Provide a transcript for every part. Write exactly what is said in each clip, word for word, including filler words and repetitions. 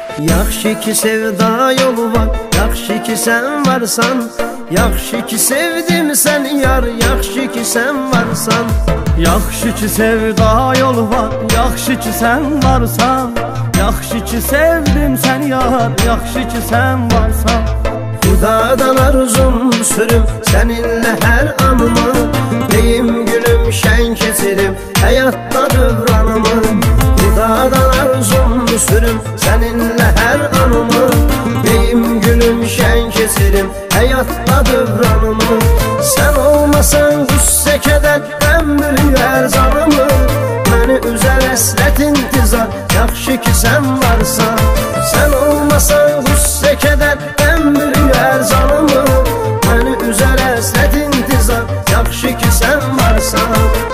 Yaxşı ki sevda yolu var, yaxşı ki sen varsan. Yaxşı ki sevdim sen yar, yaxşı ki sen varsan. Yaxşı ki sevda yolu var, yaxşı ki sen varsan. Yaxşı ki sevdim sen yar, yaxşı ki sen varsan. Xudadan arzum sürüm seninle her anımı. Deyim gülüm şen keçirim hayatta dövranımı. Xudadan arzum sürüm seninle her anımı. Deyim gülüm şen keçirim hayatta dövranımı. Sen olmasan qüssə kədər ömür canımı. Məni üzər əsrət intizar, yaxşı ki sen varsan. Sen olmasan qüssə kədər ömür canımı. Məni üzər əsrət intizar, yaxşı ki sen varsan.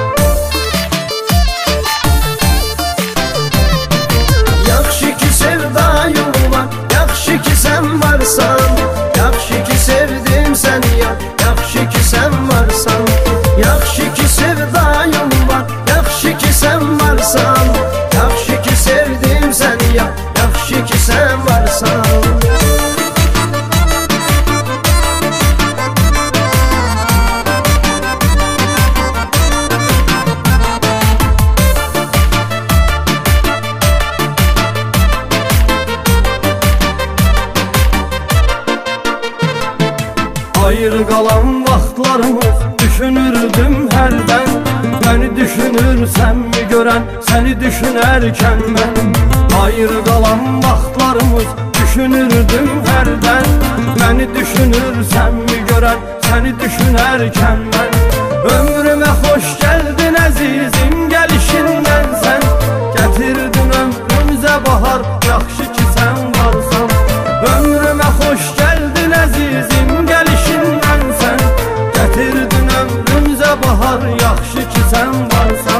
Yaxşı ki sevda yolu var, yaxşı ki sen varsan. Yaxşı ki sevdim səni yar, yaxşı ki sen varsan. Yaxşı ki sevda yolu var, yaxşı ki sen varsan. Yaxşı ki sevdim səni yar, yaxşı ki sen varsan. Ayrı qalan vaxtlarımız düşünürdüm hərdən. Məni düşünürsən mi görən, səni düşünərkən mən. Ayrı qalan vaxtlarımız düşünürdüm hərdən. Məni düşünürsən mi görən, səni düşünərkən mən. Ömrümə xoş gəldin əzizim gəlişindən sən. Gətirdin ömrümüzə bahar, yaxşı ki sən varsan. Ömrümə xoş gəldin əzizim gəlişindən sən. Gətirdin ömrümüzə bahar, yaxşı ki sən varsan.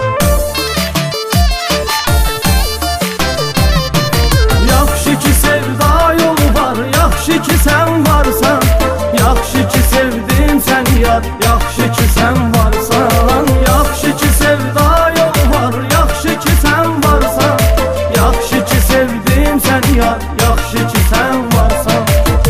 Yaxşı ki sevda yolu var, yaxşı ki sen varsan. Yaxşı ki sevdim səni yar, yaxşı ki sen varsan. Yaxşı ki sevda yolu var, yaxşı ki sen varsan. Yaxşı ki sevdim səni yar, yaxşı ki sen varsan.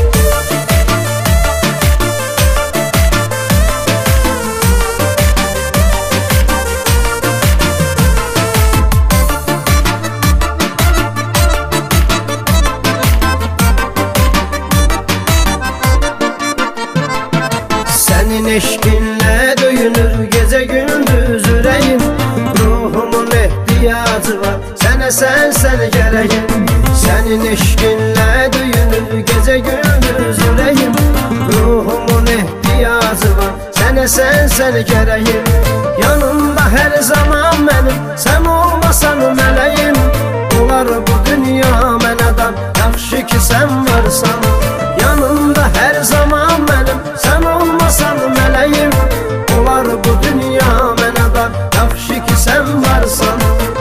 Senin eşkinle döyünür gece gündüz ürəyim. Ruhumun ehtiyacı var, sənə sən sən gərəyim. Senin eşkinle döyünür gece gündüz ürəyim. Ruhumun ehtiyacı var, sənə sən sən gərəyim. Yanımda her zaman mənim, sən olmasan mələyim. Olar bu dünya mənə dar, yaxşı ki sən varsan. Yanımda her zaman mənim, sən olmasan mələyim. Olar bu dünya mənə dar, yaxşı ki sən varsan.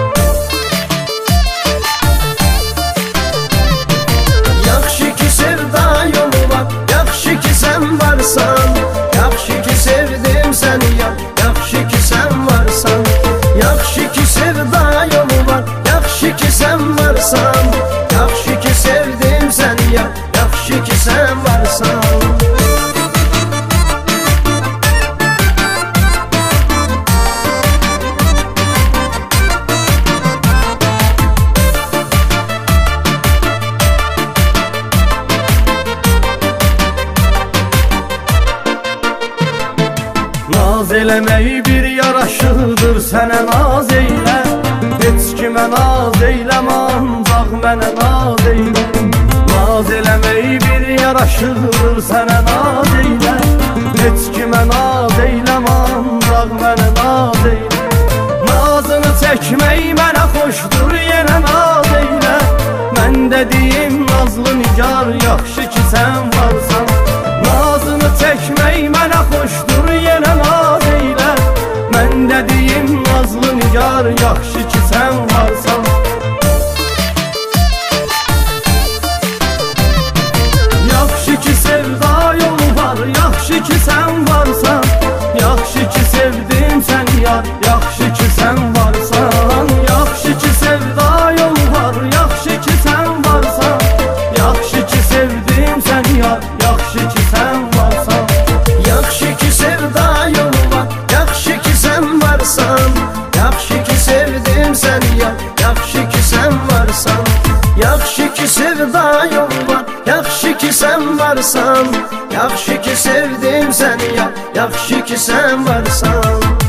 Yaxşı ki sevda yolu var, yaxşı ki sen varsan. Yaxşı ki sevdim səni yar, yaxşı ki sen varsan. Yaxşı ki sevda yolu var, yaxşı ki sen varsan. Yaxşı ki sevdim səni yar, yaxşı ki sen varsan. Naz eləmək bir yaraşıqdır sənə naz eylə. Heç kimə naz eyləmə, ancaq mənə naz eylə. Naz eləmək bir yaraşıqdır sənə naz eylə. Heç kimə naz eyləmə, ancaq mənə naz eylə. Nazını çəkmək mənə xoşdur, yenə naz eylə. Mən dediyim nazlı nigar, yaxşı ki sən varsan. Nazını çəkmək mənə xoşdur, yenə naz eylə. Mən dediyim nazlı nigar, yaxşı ki sən varsan. Yaxşı ki sevda sen varsan, yaxşı ki sevdim səni ya, yaxşı ki sen varsan.